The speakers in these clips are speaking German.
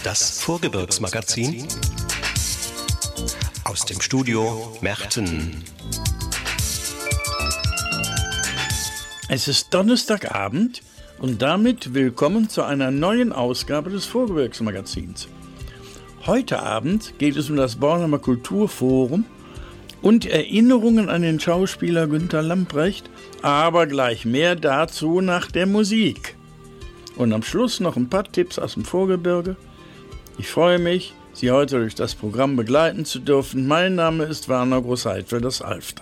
Das Vorgebirgsmagazin aus dem Studio Merten. Es ist Donnerstagabend und damit willkommen zu einer neuen Ausgabe des Vorgebirgsmagazins. Heute Abend geht es um das Bornheimer Kulturforum und Erinnerungen an den Schauspieler Günter Lamprecht, aber gleich mehr dazu nach der Musik. Und am Schluss noch ein paar Tipps aus dem Vorgebirge. Ich freue mich, Sie heute durch das Programm begleiten zu dürfen. Mein Name ist Werner Großheidfeld aus Alfter.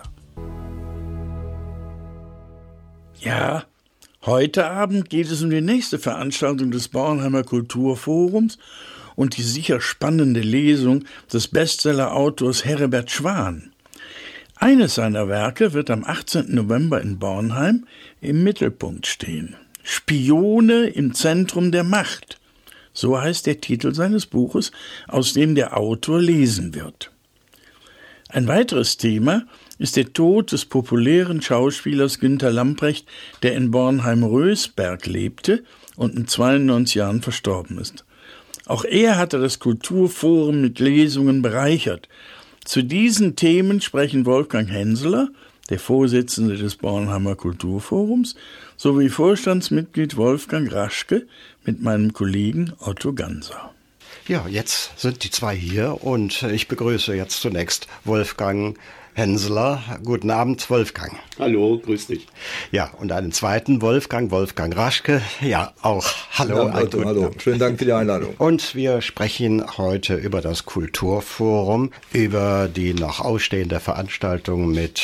Ja, heute Abend geht es um die nächste Veranstaltung des Bornheimer Kulturforums und die sicher spannende Lesung des Bestseller-Autors Heribert Schwan. Eines seiner Werke wird am 18. November in Bornheim im Mittelpunkt stehen. Spione im Zentrum der Macht. So heißt der Titel seines Buches, aus dem der Autor lesen wird. Ein weiteres Thema ist der Tod des populären Schauspielers Günter Lamprecht, der in Bornheim-Rösberg lebte und mit 92 Jahren verstorben ist. Auch er hatte das Kulturforum mit Lesungen bereichert. Zu diesen Themen sprechen Wolfgang Henseler, der Vorsitzende des Bornheimer Kulturforums, sowie Vorstandsmitglied Wolfgang Raschke mit meinem Kollegen Otto Ganser. Ja, jetzt sind die zwei hier und ich begrüße jetzt zunächst Wolfgang Henseler. Guten Abend, Wolfgang. Hallo, grüß dich. Ja, und einen zweiten Wolfgang Raschke. Ja, auch. Hallo. Hallo. Schönen Dank für die Einladung. Und wir sprechen heute über das Kulturforum, über die noch ausstehende Veranstaltung mit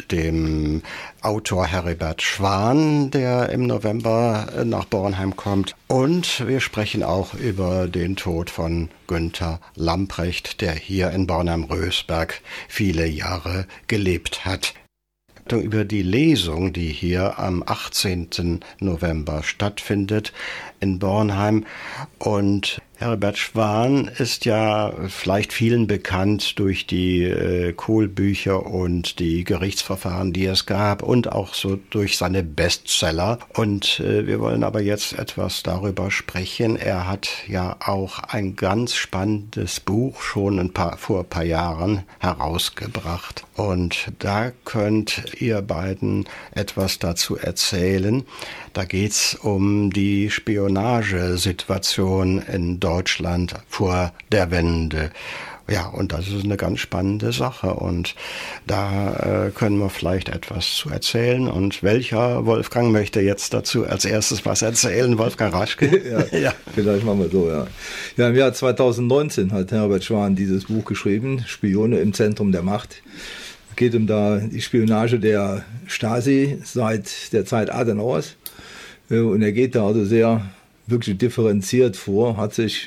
dem Autor Heribert Schwan, der im November nach Bornheim kommt. Und wir sprechen auch über den Tod von Günter Lamprecht, der hier in Bornheim-Rösberg viele Jahre gelebt hat. Über die Lesung, die hier am 18. November stattfindet in Bornheim. Und Heribert Schwan ist ja vielleicht vielen bekannt durch die Kohl-Bücher und die Gerichtsverfahren, die es gab, und auch so durch seine Bestseller. Und wir wollen aber jetzt etwas darüber sprechen. Er hat ja auch ein ganz spannendes Buch schon vor ein paar Jahren herausgebracht. Und da könnt ihr beiden etwas dazu erzählen. Da geht's um die Spionagesituation in Deutschland vor der Wende. Ja, und das ist eine ganz spannende Sache und da können wir vielleicht etwas zu erzählen. Und welcher Wolfgang möchte jetzt dazu als erstes was erzählen? Wolfgang Raschke? Ja, vielleicht machen wir so, ja. Ja, im Jahr 2019 hat Heribert Schwan dieses Buch geschrieben, Spione im Zentrum der Macht. Es geht um die Spionage der Stasi seit der Zeit Adenauers. Und er geht da also sehr wirklich differenziert vor, hat sich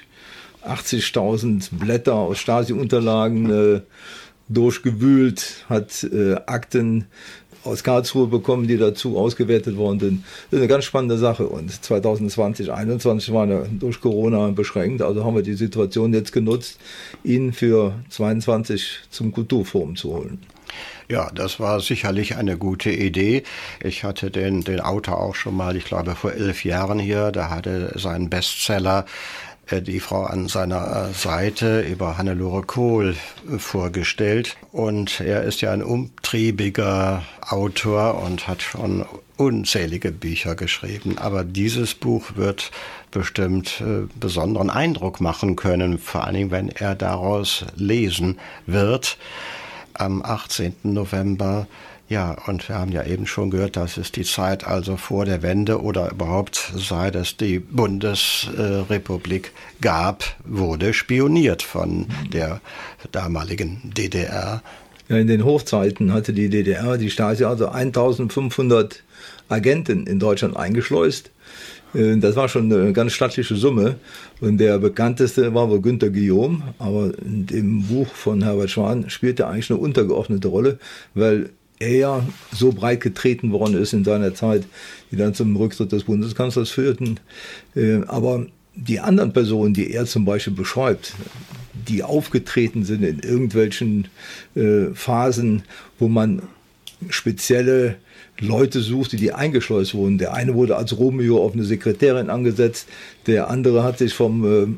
80.000 Blätter aus Stasi-Unterlagen durchgewühlt, hat Akten aus Karlsruhe bekommen, die dazu ausgewertet worden sind. Das ist eine ganz spannende Sache. Und 2020, 2021 waren ja durch Corona beschränkt. Also haben wir die Situation jetzt genutzt, ihn für 2022 zum Kulturforum zu holen. Ja, das war sicherlich eine gute Idee. Ich hatte den Autor auch schon mal, ich glaube, vor 11 Jahren hier. Da hatte seinen Bestseller die Frau an seiner Seite über Hannelore Kohl vorgestellt. Und er ist ja ein umtriebiger Autor und hat schon unzählige Bücher geschrieben. Aber dieses Buch wird bestimmt besonderen Eindruck machen können, vor allen Dingen, wenn er daraus lesen wird. Am 18. November, ja, und wir haben ja eben schon gehört, das ist die Zeit also vor der Wende oder überhaupt seit es die Bundesrepublik gab, wurde spioniert von der damaligen DDR. Ja, in den Hochzeiten hatte die DDR, die Stasi, also 1500 Agenten in Deutschland eingeschleust. Das war schon eine ganz stattliche Summe. Und der bekannteste war wohl Günter Guillaume. Aber in dem Buch von Heribert Schwan spielt er eigentlich eine untergeordnete Rolle, weil er ja so breit getreten worden ist in seiner Zeit, die dann zum Rücktritt des Bundeskanzlers führten. Aber die anderen Personen, die er zum Beispiel beschreibt, die aufgetreten sind in irgendwelchen Phasen, wo man spezielle Leute suchte, die eingeschleust wurden. Der eine wurde als Romeo auf eine Sekretärin angesetzt, der andere hat sich vom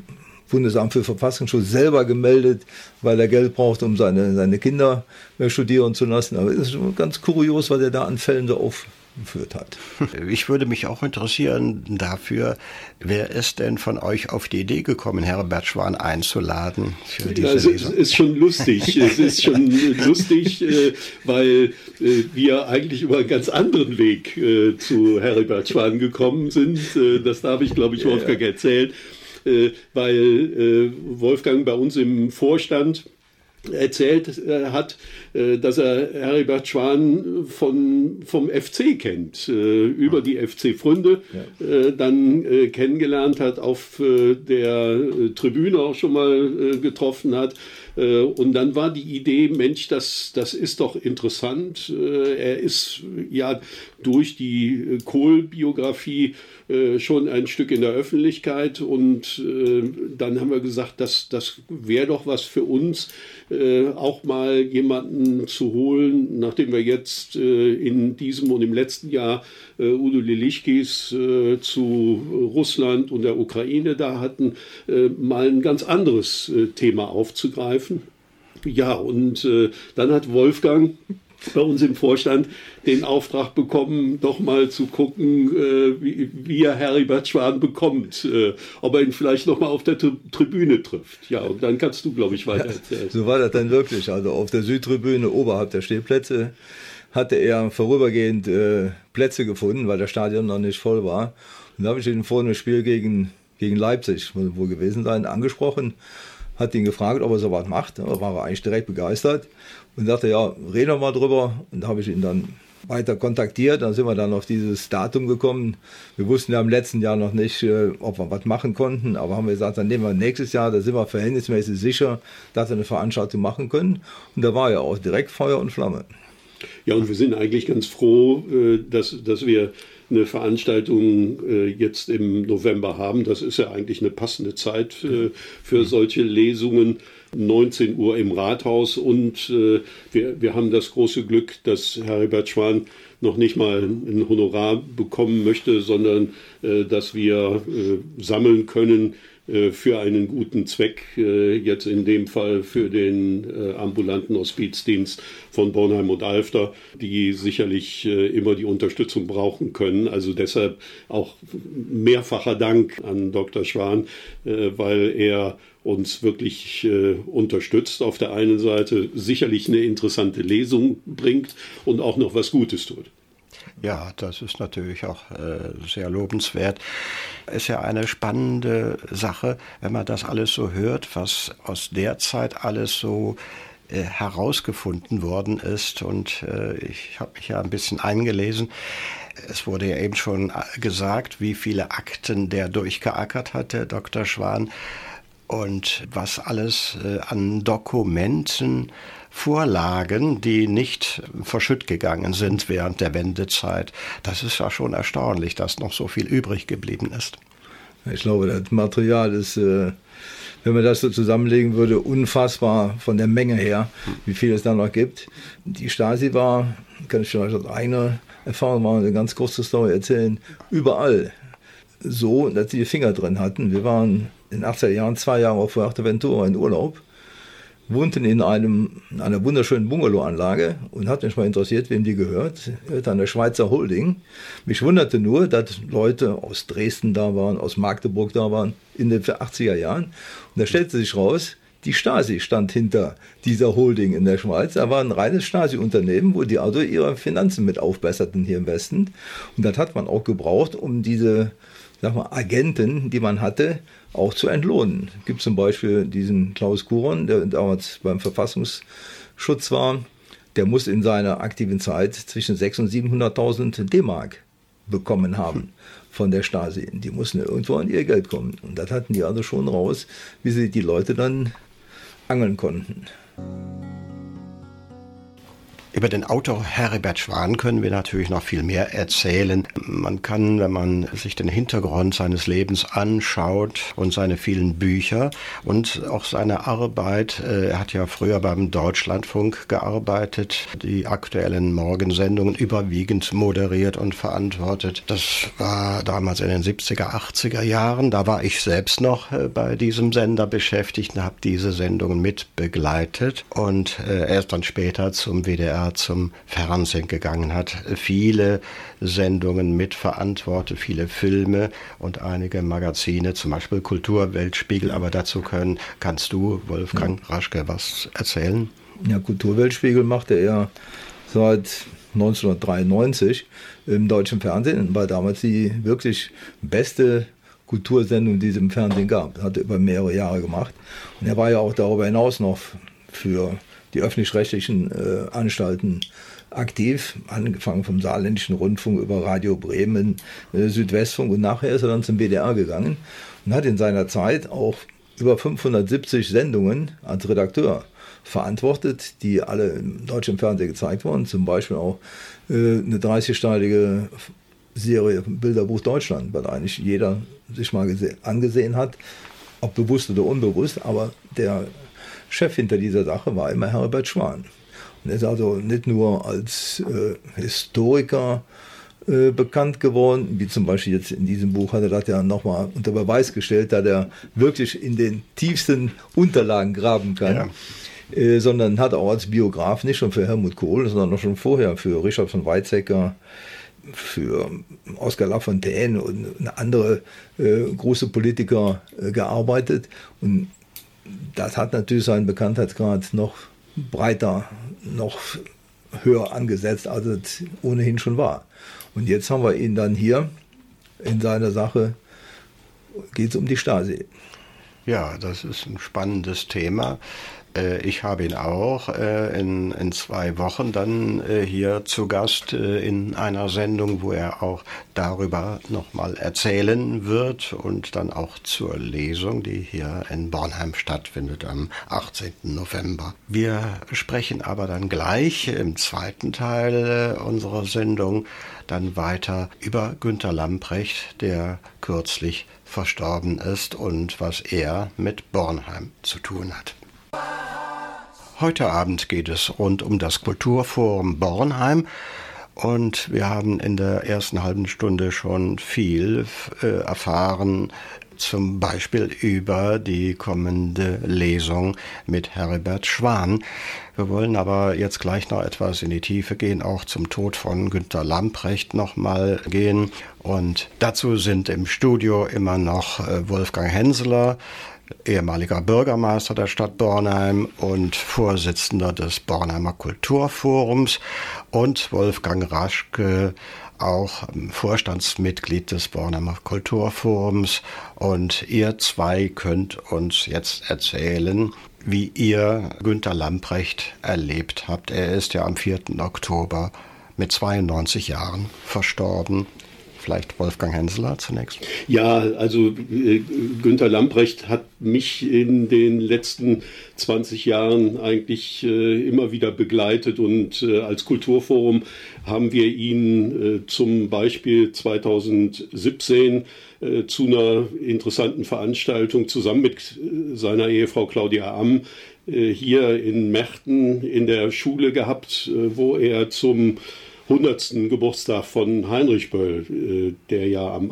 Bundesamt für Verfassungsschutz selber gemeldet, weil er Geld braucht, um seine Kinder studieren zu lassen. Aber es ist ganz kurios, was er da an Fällen so aufgeführt hat. Ich würde mich auch interessieren dafür, wer ist denn von euch auf die Idee gekommen, Herbert Schwan einzuladen für diese also, Lesung? Es ist schon lustig. Es ist schon lustig, weil wir eigentlich über einen ganz anderen Weg zu Herbert Schwan gekommen sind. Das darf ich, glaube ich, Wolfgang erzählen. Weil Wolfgang bei uns im Vorstand erzählt hat, dass er Heribert Schwan vom FC kennt, über die FC-Freunde, dann kennengelernt hat, auf der Tribüne auch schon mal getroffen hat. Und dann war die Idee, Mensch, das ist doch interessant. Er ist ja durch die Kohl-Biografie schon ein Stück in der Öffentlichkeit und dann haben wir gesagt, das wäre doch was für uns, auch mal jemanden zu holen, nachdem wir jetzt in diesem und im letzten Jahr Udo Lilischkis zu Russland und der Ukraine da hatten, mal ein ganz anderes Thema aufzugreifen. Ja, und dann hat Wolfgang bei uns im Vorstand den Auftrag bekommen, doch mal zu gucken, wie er Heribert Schwan bekommt, ob er ihn vielleicht noch mal auf der Tribüne trifft. Ja, und dann kannst du, glaube ich, weiter erzählen. So war das dann wirklich. Also auf der Südtribüne, oberhalb der Stehplätze, hatte er vorübergehend Plätze gefunden, weil das Stadion noch nicht voll war. Und da habe ich ihn vor einem Spiel gegen Leipzig, muss wohl gewesen sein, angesprochen, hat ihn gefragt, ob er so was macht. Da war er eigentlich direkt begeistert und dachte, ja, reden wir mal drüber. Und da habe ich ihn dann weiter kontaktiert. Dann sind wir dann auf dieses Datum gekommen. Wir wussten ja im letzten Jahr noch nicht, ob wir was machen konnten, aber haben wir gesagt, dann nehmen wir nächstes Jahr, da sind wir verhältnismäßig sicher, dass wir eine Veranstaltung machen können. Und da war ja auch direkt Feuer und Flamme. Ja, und wir sind eigentlich ganz froh, dass wir eine Veranstaltung jetzt im November haben. Das ist ja eigentlich eine passende Zeit für solche Lesungen. 19 Uhr im Rathaus und wir haben das große Glück, dass Heribert Schwan noch nicht mal ein Honorar bekommen möchte, sondern dass wir sammeln können für einen guten Zweck, jetzt in dem Fall für den ambulanten Hospizdienst von Bornheim und Alfter, die sicherlich immer die Unterstützung brauchen können. Also deshalb auch mehrfacher Dank an Dr. Schwan, weil er uns wirklich unterstützt. Auf der einen Seite sicherlich eine interessante Lesung bringt und auch noch was Gutes tut. Ja, das ist natürlich auch sehr lobenswert. Ist ja eine spannende Sache, wenn man das alles so hört, was aus der Zeit alles so herausgefunden worden ist. Und ich habe mich ja ein bisschen eingelesen. Es wurde ja eben schon gesagt, wie viele Akten der durchgeackert hat, der Dr. Schwan. Und was alles an Dokumenten Vorlagen, die nicht verschütt gegangen sind während der Wendezeit. Das ist ja schon erstaunlich, dass noch so viel übrig geblieben ist. Ich glaube, das Material ist, wenn man das so zusammenlegen würde, unfassbar von der Menge her, wie viel es da noch gibt. Die Stasi war, kann ich vielleicht aus eigener Erfahrung mal eine ganz kurze Story erzählen, überall so, dass sie die Finger drin hatten. Wir waren in den 80er Jahren 2 Jahre auf Fuerteventura in Urlaub, wohnten in einer wunderschönen Bungalow-Anlage und hat mich mal interessiert, wem die gehört. Eine Schweizer Holding. Mich wunderte nur, dass Leute aus Dresden da waren, aus Magdeburg da waren, in den 80er Jahren. Und da stellte sich raus, die Stasi stand hinter dieser Holding in der Schweiz. Da war ein reines Stasi-Unternehmen, wo die also ihre Finanzen mit aufbesserten hier im Westen. Und das hat man auch gebraucht, um diese Agenten, die man hatte, auch zu entlohnen. Es gibt zum Beispiel diesen Klaus Kuron, der damals beim Verfassungsschutz war, der muss in seiner aktiven Zeit zwischen 600.000 und 700.000 D-Mark bekommen haben von der Stasi. Die mussten irgendwo an ihr Geld kommen. Und das hatten die also schon raus, wie sie die Leute dann angeln konnten. Über den Autor Heribert Schwan können wir natürlich noch viel mehr erzählen. Man kann, wenn man sich den Hintergrund seines Lebens anschaut und seine vielen Bücher und auch seine Arbeit, er hat ja früher beim Deutschlandfunk gearbeitet, die aktuellen Morgensendungen überwiegend moderiert und verantwortet. Das war damals in den 70er, 80er Jahren. Da war ich selbst noch bei diesem Sender beschäftigt und habe diese Sendungen mit begleitet. Und er ist dann später zum WDR, zum Fernsehen gegangen, hat viele Sendungen mitverantwortet, viele Filme und einige Magazine, zum Beispiel Kulturweltspiegel, aber dazu kannst du, Wolfgang Raschke, was erzählen? Ja, Kulturweltspiegel machte er seit 1993 im deutschen Fernsehen, war damals die wirklich beste Kultursendung, die es im Fernsehen gab. Hat er über mehrere Jahre gemacht. Und er war ja auch darüber hinaus noch für die öffentlich-rechtlichen Anstalten aktiv, angefangen vom Saarländischen Rundfunk über Radio Bremen, Südwestfunk, und nachher ist er dann zum WDR gegangen und hat in seiner Zeit auch über 570 Sendungen als Redakteur verantwortet, die alle im deutschen Fernsehen gezeigt wurden, zum Beispiel auch eine 30-teilige Serie Bilderbuch Deutschland, weil eigentlich jeder sich mal angesehen hat, ob bewusst oder unbewusst, aber der Chef hinter dieser Sache war immer Heribert Schwan. Und er ist also nicht nur als Historiker bekannt geworden, wie zum Beispiel jetzt in diesem Buch hat er das ja nochmal unter Beweis gestellt, da er wirklich in den tiefsten Unterlagen graben kann, sondern hat auch als Biograf nicht schon für Helmut Kohl, sondern auch schon vorher für Richard von Weizsäcker, für Oskar Lafontaine und andere große Politiker gearbeitet. Und das hat natürlich seinen Bekanntheitsgrad noch breiter, noch höher angesetzt, als es ohnehin schon war. Und jetzt haben wir ihn dann hier in seiner Sache, geht es um die Stasi. Ja, das ist ein spannendes Thema. Ich habe ihn auch in 2 Wochen dann hier zu Gast in einer Sendung, wo er auch darüber nochmal erzählen wird und dann auch zur Lesung, die hier in Bornheim stattfindet am 18. November. Wir sprechen aber dann gleich im zweiten Teil unserer Sendung dann weiter über Günter Lamprecht, der kürzlich verstorben ist und was er mit Bornheim zu tun hat. Heute Abend geht es rund um das Kulturforum Bornheim und wir haben in der ersten halben Stunde schon viel erfahren, zum Beispiel über die kommende Lesung mit Heribert Schwan. Wir wollen aber jetzt gleich noch etwas in die Tiefe gehen, auch zum Tod von Günter Lamprecht nochmal gehen. Und dazu sind im Studio immer noch Wolfgang Henseler, ehemaliger Bürgermeister der Stadt Bornheim und Vorsitzender des Bornheimer Kulturforums, und Wolfgang Raschke, auch Vorstandsmitglied des Bornheimer Kulturforums. Und ihr zwei könnt uns jetzt erzählen, wie ihr Günter Lamprecht erlebt habt. Er ist ja am 4. Oktober mit 92 Jahren verstorben. Vielleicht Wolfgang Henseler zunächst. Ja, also Günter Lamprecht hat mich in den letzten 20 Jahren eigentlich immer wieder begleitet, und als Kulturforum haben wir ihn zum Beispiel 2017 zu einer interessanten Veranstaltung zusammen mit seiner Ehefrau Claudia Amm hier in Merten in der Schule gehabt, wo er zum 100. Geburtstag von Heinrich Böll, der ja am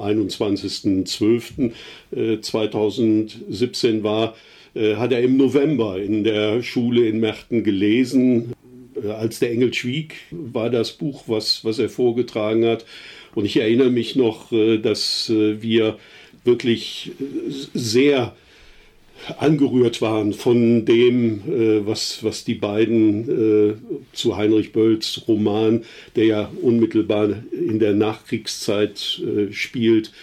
21.12.2017 war, hat er im November in der Schule in Merten gelesen. Als der Engel schwieg, war das Buch, was er vorgetragen hat. Und ich erinnere mich noch, dass wir wirklich sehr angerührt waren von dem, was die beiden zu Heinrich Bölls Roman, der ja unmittelbar in der Nachkriegszeit spielt,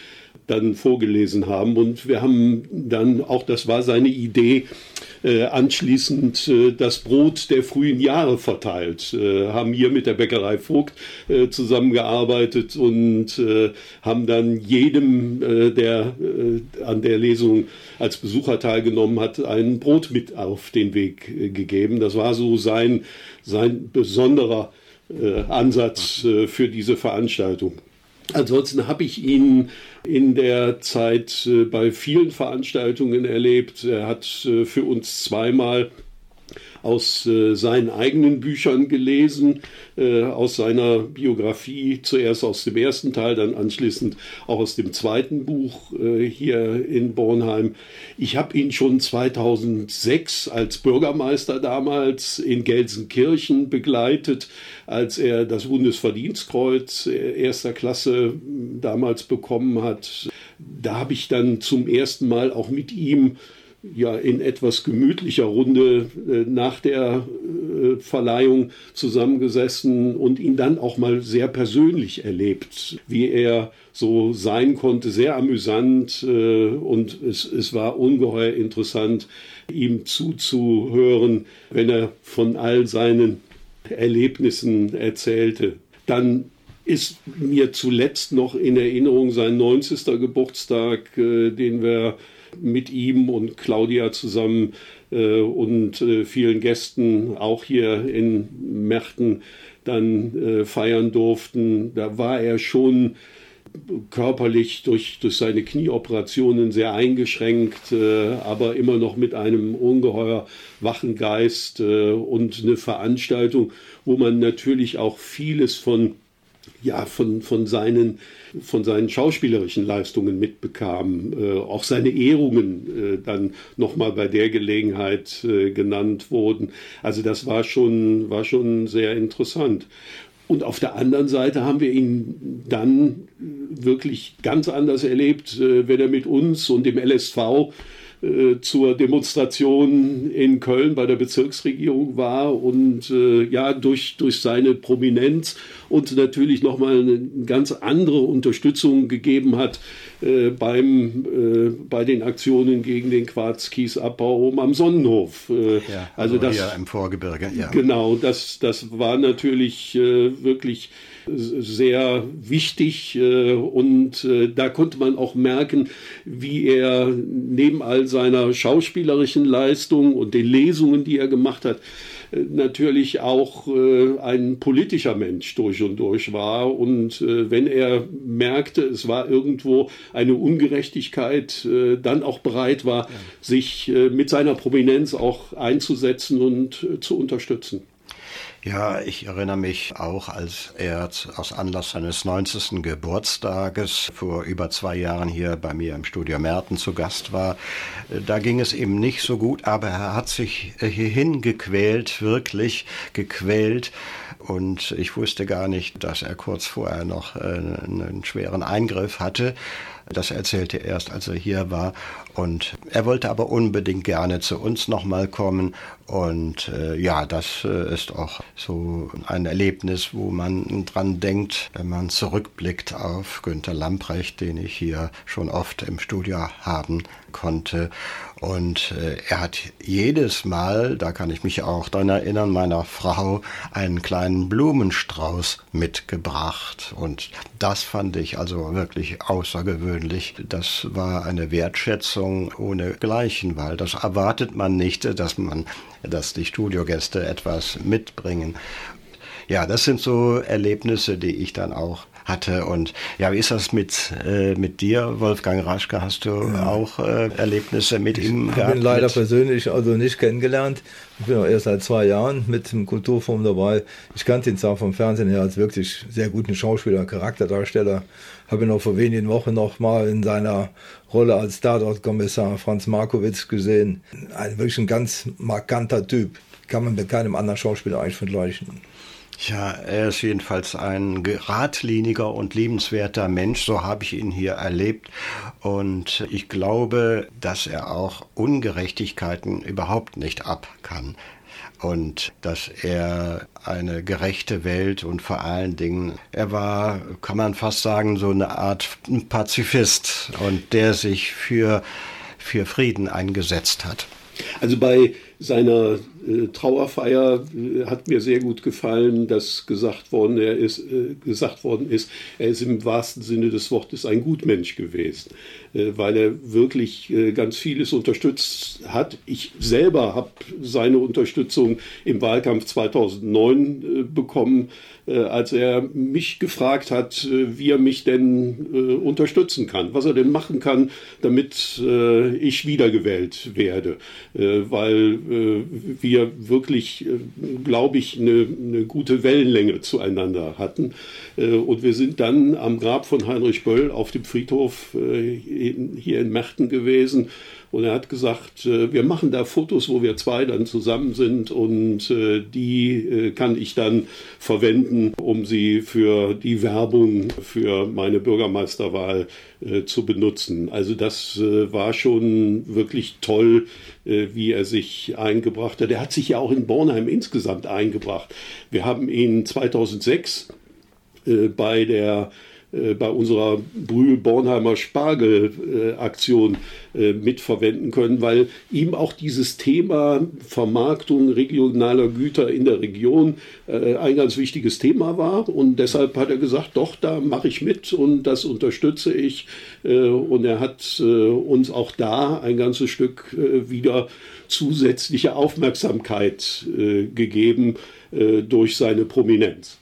dann vorgelesen haben. Und wir haben dann auch, das war seine Idee, anschließend das Brot der frühen Jahre verteilt, haben hier mit der Bäckerei Vogt zusammengearbeitet und haben dann jedem, der an der Lesung als Besucher teilgenommen hat, ein Brot mit auf den Weg gegeben. Das war so sein besonderer Ansatz für diese Veranstaltung. Ansonsten habe ich ihn in der Zeit bei vielen Veranstaltungen erlebt. Er hat für uns zweimal aus seinen eigenen Büchern gelesen, aus seiner Biografie, zuerst aus dem ersten Teil, dann anschließend auch aus dem zweiten Buch hier in Bornheim. Ich habe ihn schon 2006 als Bürgermeister damals in Gelsenkirchen begleitet, als er das Bundesverdienstkreuz erster Klasse damals bekommen hat. Da habe ich dann zum ersten Mal auch mit ihm in etwas gemütlicher Runde nach der Verleihung zusammengesessen und ihn dann auch mal sehr persönlich erlebt, wie er so sein konnte, sehr amüsant, und es war ungeheuer interessant, ihm zuzuhören, wenn er von all seinen Erlebnissen erzählte. Dann ist mir zuletzt noch in Erinnerung sein 90. Geburtstag, den wir mit ihm und Claudia zusammen und vielen Gästen auch hier in Merten dann feiern durften. Da war er schon körperlich durch seine Knieoperationen sehr eingeschränkt, aber immer noch mit einem ungeheuer wachen Geist und eine Veranstaltung, wo man natürlich auch vieles von seinen schauspielerischen Leistungen mitbekam, auch seine Ehrungen dann nochmal bei der Gelegenheit genannt wurden. Also das war schon sehr interessant. Und auf der anderen Seite haben wir ihn dann wirklich ganz anders erlebt, wenn er mit uns und dem LSV zur Demonstration in Köln bei der Bezirksregierung war und durch seine Prominenz und natürlich nochmal eine ganz andere Unterstützung gegeben hat bei den Aktionen gegen den Quarzkiesabbau oben am Sonnenhof. Also das hier im Vorgebirge. Ja. Genau, das war natürlich wirklich sehr wichtig und da konnte man auch merken, wie er neben all seiner schauspielerischen Leistung und den Lesungen, die er gemacht hat, natürlich auch ein politischer Mensch durch und durch war. Und wenn er merkte, es war irgendwo eine Ungerechtigkeit, dann auch bereit war, sich mit seiner Prominenz auch einzusetzen und zu unterstützen. Ja, ich erinnere mich auch, als er aus Anlass seines 90. Geburtstages vor über 2 Jahren hier bei mir im Studio Merten zu Gast war. Da ging es ihm nicht so gut, aber er hat sich hierhin gequält, wirklich gequält. Und ich wusste gar nicht, dass er kurz vorher noch einen schweren Eingriff hatte. Das erzählte er erst, als er hier war. Und er wollte aber unbedingt gerne zu uns nochmal kommen. Und das ist auch so ein Erlebnis, wo man dran denkt, wenn man zurückblickt auf Günter Lamprecht, den ich hier schon oft im Studio haben konnte. Und er hat jedes Mal, da kann ich mich auch daran erinnern, meiner Frau einen kleinen Blumenstrauß mitgebracht. Und das fand ich also wirklich außergewöhnlich. Das war eine Wertschätzung ohnegleichen, weil das erwartet man nicht, dass die Studiogäste etwas mitbringen. Ja, das sind so Erlebnisse, die ich dann auch hatte. Und ja, wie ist das mit dir, Wolfgang Raschke? Hast du auch Erlebnisse mit ihm gehabt? Ich bin leider persönlich nicht kennengelernt. Ich bin auch erst seit 2 Jahren mit dem Kulturforum dabei. Ich kannte ihn zwar vom Fernsehen her als wirklich sehr guten Schauspieler, Charakterdarsteller. Habe ihn auch vor wenigen Wochen noch mal in seiner Rolle als Tatortkommissar Franz Markowitz gesehen. Wirklich ein ganz markanter Typ. Kann man mit keinem anderen Schauspieler eigentlich vergleichen. Ja, er ist jedenfalls ein geradliniger und liebenswerter Mensch, so habe ich ihn hier erlebt. Und ich glaube, dass er auch Ungerechtigkeiten überhaupt nicht ab kann. und dass er eine gerechte Welt und vor allen Dingen, er war, kann man fast sagen, so eine Art Pazifist und der sich für Frieden eingesetzt hat. Also bei seiner Trauerfeier hat mir sehr gut gefallen, dass gesagt worden ist, er ist im wahrsten Sinne des Wortes ein Gutmensch gewesen, weil er wirklich ganz vieles unterstützt hat. Ich selber habe seine Unterstützung im Wahlkampf 2009 bekommen, als er mich gefragt hat, wie er mich denn unterstützen kann, was er denn machen kann, damit ich wiedergewählt werde, weil wir wirklich, glaube ich, eine gute Wellenlänge zueinander hatten. Und wir sind dann am Grab von Heinrich Böll auf dem Friedhof hier in Merten gewesen. Und er hat gesagt, wir machen da Fotos, wo wir zwei dann zusammen sind und die kann ich dann verwenden, um sie für die Werbung für meine Bürgermeisterwahl zu benutzen. Also das war schon wirklich toll, wie er sich eingebracht hat. Er hat sich ja auch in Bornheim insgesamt eingebracht. Wir haben ihn 2006 bei unserer Brühl-Bornheimer Spargel-Aktion mitverwenden können, weil ihm auch dieses Thema Vermarktung regionaler Güter in der Region ein ganz wichtiges Thema war. Und deshalb hat er gesagt, doch, da mache ich mit und das unterstütze ich. Und er hat uns auch da ein ganzes Stück wieder zusätzliche Aufmerksamkeit gegeben durch seine Prominenz.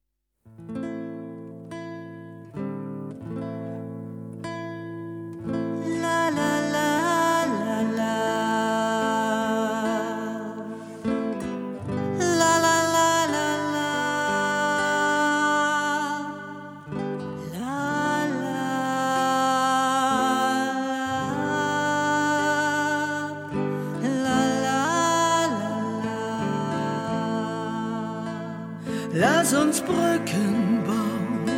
Lass uns Brücken bauen,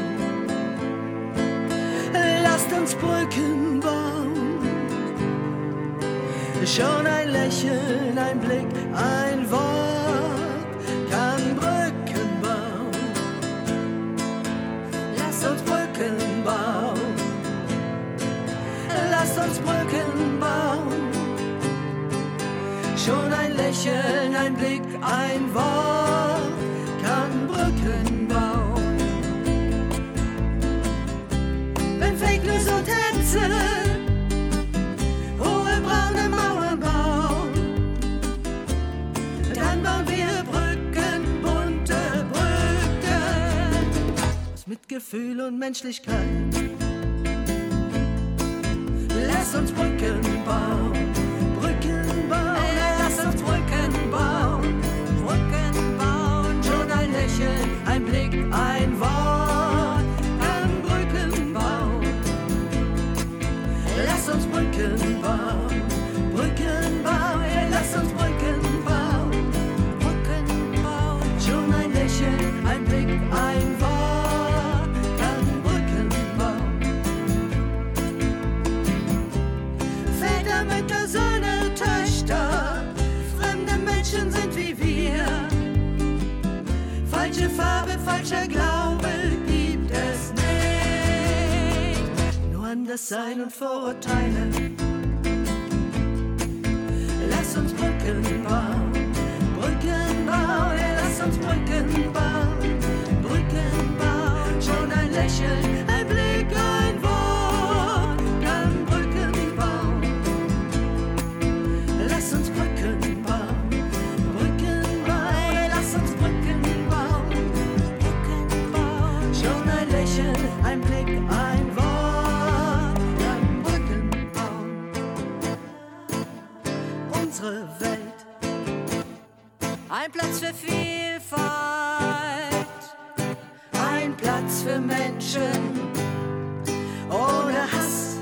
lasst uns Brücken bauen. Schon ein Lächeln, ein Blick, ein Wort kann Brücken bauen. Lasst uns Brücken bauen, lasst uns Brücken bauen. Schon ein Lächeln, ein Blick, ein Wort kann Brücken bauen. Wenn Fake News und Hetze hohe braune Mauern bauen, dann bauen wir Brücken, bunte Brücken aus Mitgefühl und Menschlichkeit. Lass uns Brücken bauen, Brücken bauen, lass uns Brücken bauen, Brücken bauen. Schon ein Lächeln, ein Blick, ein Wort kann Brücken bauen. Lass uns Brücken bauen, Brücken bauen, lass uns Brücken bauen, Brücken bauen. Schon ein Lächeln, ein Blick, ein Wort kann Brücken bauen. Väter, Mütter, Söhne, Töchter, fremde Menschen sind wie wir. Falsche Farbe, falscher Glaube gibt es nicht. Nur Anderssein und Vorurteile. Lass uns Brücken bauen, Brücken bauen, lass uns Brücken bauen, Brücken bauen. Schon ein Lächeln, ein Blick, ein Wort kann Brücken bauen. Lass uns Brücken bauen, Brücken bauen, lass uns Brücken bauen, Brücken bauen. Schon ein Lächeln, ein Blick, ein Wort kann Brücken bauen. Unsere Welt, ein Platz für Vielfalt, ein Platz für Menschen ohne Hass.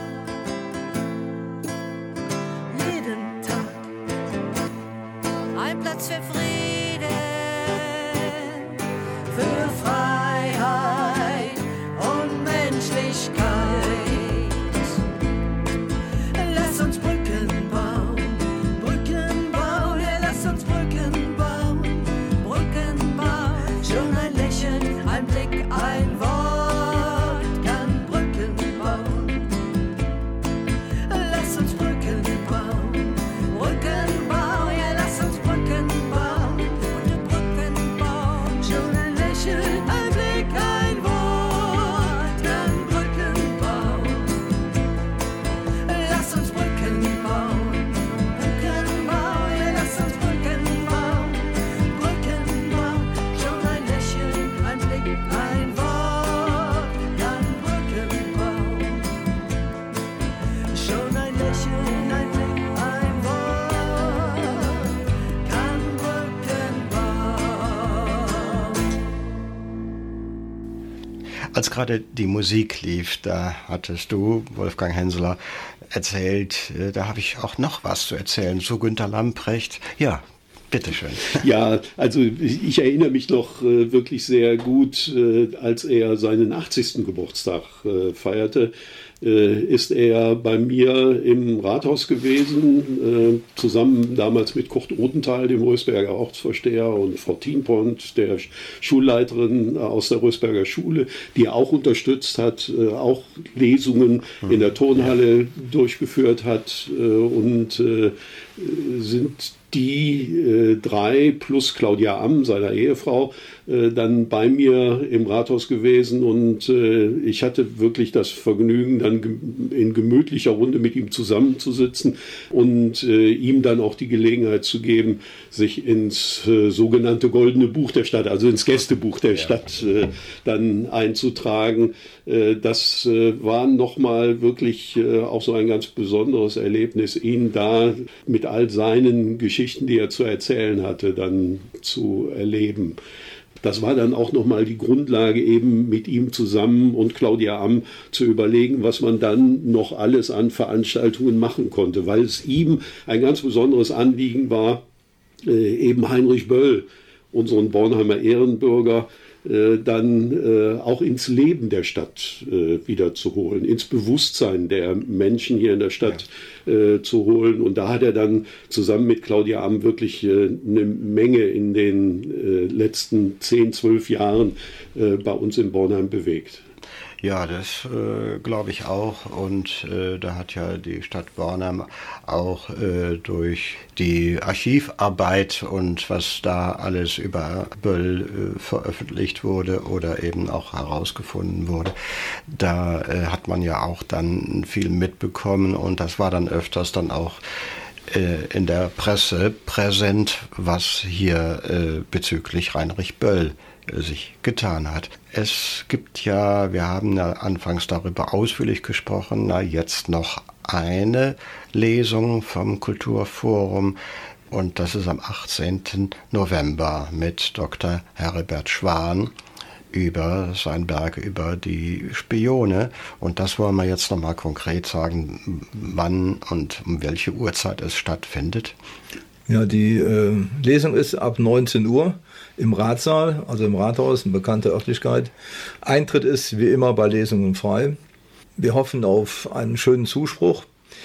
Jeden Tag ein Platz für Frieden, für Freiheit und Menschlichkeit. Lass uns Brücken bauen, lass uns Brücken Als gerade die Musik lief, da hattest du, Wolfgang Henseler, erzählt, da habe ich auch noch was zu erzählen, zu Günter Lamprecht. Ja, bitteschön. Ja, also ich erinnere mich noch wirklich sehr gut, als er seinen 80. Geburtstag feierte, ist er bei mir im Rathaus gewesen, zusammen damals mit Kurt Odenthal, dem Rösberger Ortsvorsteher, und Frau Thienpont, der Schulleiterin aus der Rösberger Schule, die er auch unterstützt hat, auch Lesungen in der Turnhalle durchgeführt hat, und sind die drei plus Claudia Amm, seiner Ehefrau, dann bei mir im Rathaus gewesen, und ich hatte wirklich das Vergnügen, dann in gemütlicher Runde mit ihm zusammenzusitzen und ihm dann auch die Gelegenheit zu geben, sich ins sogenannte Goldene Buch der Stadt, also ins Gästebuch der Stadt dann einzutragen. Das war nochmal wirklich auch so ein ganz besonderes Erlebnis, ihn da mit all seinen Geschichten, die er zu erzählen hatte, dann zu erleben. Das war dann auch nochmal die Grundlage, eben mit ihm zusammen und Claudia Amm zu überlegen, was man dann noch alles an Veranstaltungen machen konnte, weil es ihm ein ganz besonderes Anliegen war, eben Heinrich Böll, unseren Bornheimer Ehrenbürger, dann auch ins Leben der Stadt wiederzuholen, ins Bewusstsein der Menschen hier in der Stadt zu holen. Und da hat er dann zusammen mit Claudia Amm wirklich eine Menge in den letzten 10, 12 Jahren bei uns in Bornheim bewegt. Ja, das glaube ich auch. Und da hat ja die Stadt Bornheim auch durch die Archivarbeit und was da alles über Böll veröffentlicht wurde oder eben auch herausgefunden wurde, da hat man ja auch dann viel mitbekommen, und das war dann öfters dann auch in der Presse präsent, was hier bezüglich Heinrich Böll sich getan hat. Es gibt ja, wir haben ja anfangs darüber ausführlich gesprochen, jetzt noch eine Lesung vom Kulturforum, und das ist am 18. November mit Dr. Heribert Schwan über sein Werk über die Spione. Und das wollen wir jetzt nochmal konkret sagen, wann und um welche Uhrzeit es stattfindet. Ja, die Lesung ist ab 19 Uhr im Ratssaal, also im Rathaus, eine bekannte Örtlichkeit. Eintritt ist wie immer bei Lesungen frei. Wir hoffen auf einen schönen Zuspruch.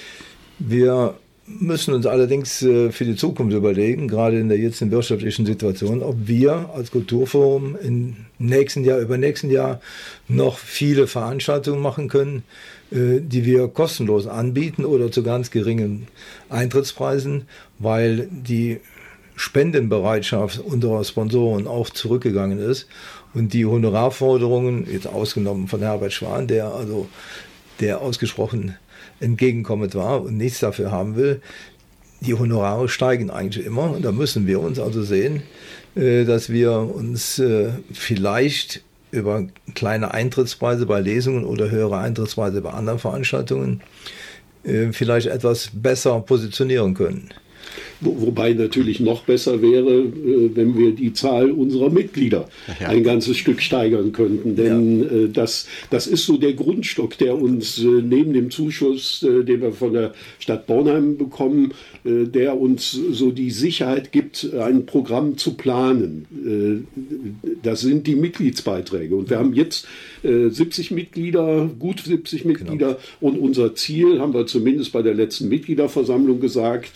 Wir müssen uns allerdings für die Zukunft überlegen, gerade in der jetzigen wirtschaftlichen Situation, ob wir als Kulturforum im nächsten Jahr noch viele Veranstaltungen machen können, die wir kostenlos anbieten oder zu ganz geringen Eintrittspreisen, weil die Spendenbereitschaft unserer Sponsoren auch zurückgegangen ist und die Honorarforderungen, jetzt ausgenommen von Herbert Schwan, der ausgesprochen entgegenkommend war und nichts dafür haben will, die Honorare steigen eigentlich immer, und da müssen wir uns also sehen, dass wir uns vielleicht über kleine Eintrittspreise bei Lesungen oder höhere Eintrittspreise bei anderen Veranstaltungen vielleicht etwas besser positionieren können. Wobei natürlich noch besser wäre, wenn wir die Zahl unserer Mitglieder ein ganzes Stück steigern könnten. Denn das ist so der Grundstock, der uns neben dem Zuschuss, den wir von der Stadt Bornheim bekommen, der uns so die Sicherheit gibt, ein Programm zu planen. Das sind die Mitgliedsbeiträge. Und wir haben jetzt 70 Mitglieder, gut 70 Mitglieder. Genau. Und unser Ziel, haben wir zumindest bei der letzten Mitgliederversammlung gesagt,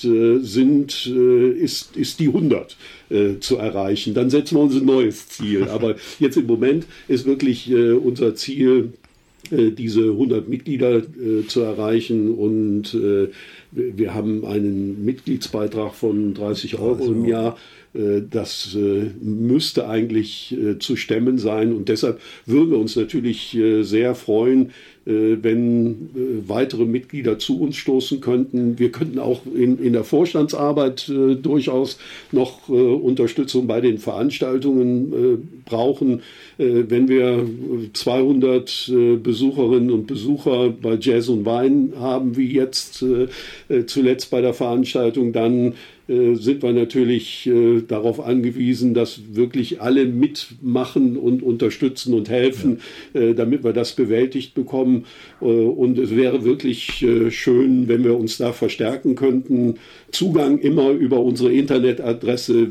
ist die 100 zu erreichen. Dann setzen wir uns ein neues Ziel. Aber jetzt im Moment ist wirklich unser Ziel, diese 100 Mitglieder zu erreichen, und wir haben einen Mitgliedsbeitrag von 30 Euro im Jahr. Das müsste eigentlich zu stemmen sein, und deshalb würden wir uns natürlich sehr freuen, wenn weitere Mitglieder zu uns stoßen könnten. Wir könnten auch in der Vorstandsarbeit durchaus noch Unterstützung bei den Veranstaltungen brauchen. Wenn wir 200 Besucherinnen und Besucher bei Jazz und Wein haben, wie jetzt zuletzt bei der Veranstaltung, dann sind wir natürlich darauf angewiesen, dass wirklich alle mitmachen und unterstützen und helfen, damit wir das bewältigt bekommen. Und es wäre wirklich schön, wenn wir uns da verstärken könnten. Zugang immer über unsere Internetadresse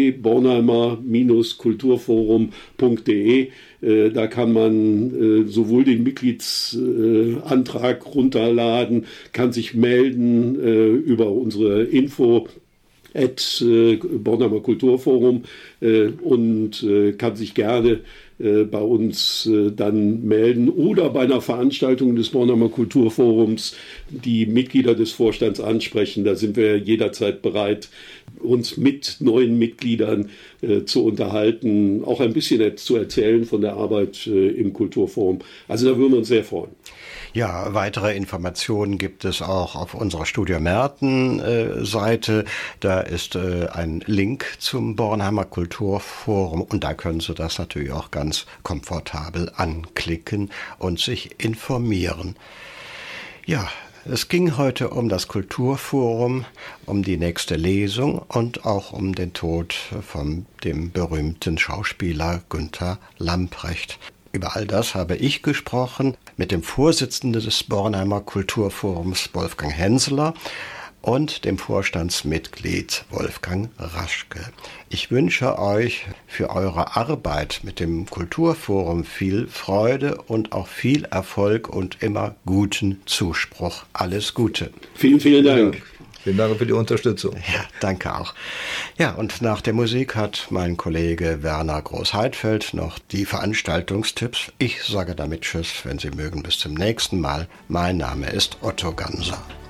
www.bornheimer-kulturforum.de. Da kann man sowohl den Mitgliedsantrag runterladen, kann sich melden über unsere Info Bornheimer Kulturforum und kann sich gerne bei uns dann melden oder bei einer Veranstaltung des Bornheimer Kulturforums die Mitglieder des Vorstands ansprechen. Da sind wir jederzeit bereit, uns mit neuen Mitgliedern zu unterhalten, auch ein bisschen zu erzählen von der Arbeit im Kulturforum. Also da würden wir uns sehr freuen. Ja, weitere Informationen gibt es auch auf unserer Studio Merten Seite. Da ist ein Link zum Bornheimer Kulturforum und da können Sie das natürlich auch ganz komfortabel anklicken und sich informieren. Ja, es ging heute um das Kulturforum, um die nächste Lesung und auch um den Tod von dem berühmten Schauspieler Günter Lamprecht. Über all das habe ich gesprochen mit dem Vorsitzenden des Bornheimer Kulturforums Wolfgang Henseler und dem Vorstandsmitglied Wolfgang Raschke. Ich wünsche euch für eure Arbeit mit dem Kulturforum viel Freude und auch viel Erfolg und immer guten Zuspruch. Alles Gute. Vielen, vielen Dank. Vielen Dank für die Unterstützung. Ja, danke auch. Ja, und nach der Musik hat mein Kollege Werner Groß-Heidfeld noch die Veranstaltungstipps. Ich sage damit Tschüss, wenn Sie mögen, bis zum nächsten Mal. Mein Name ist Otto Ganser.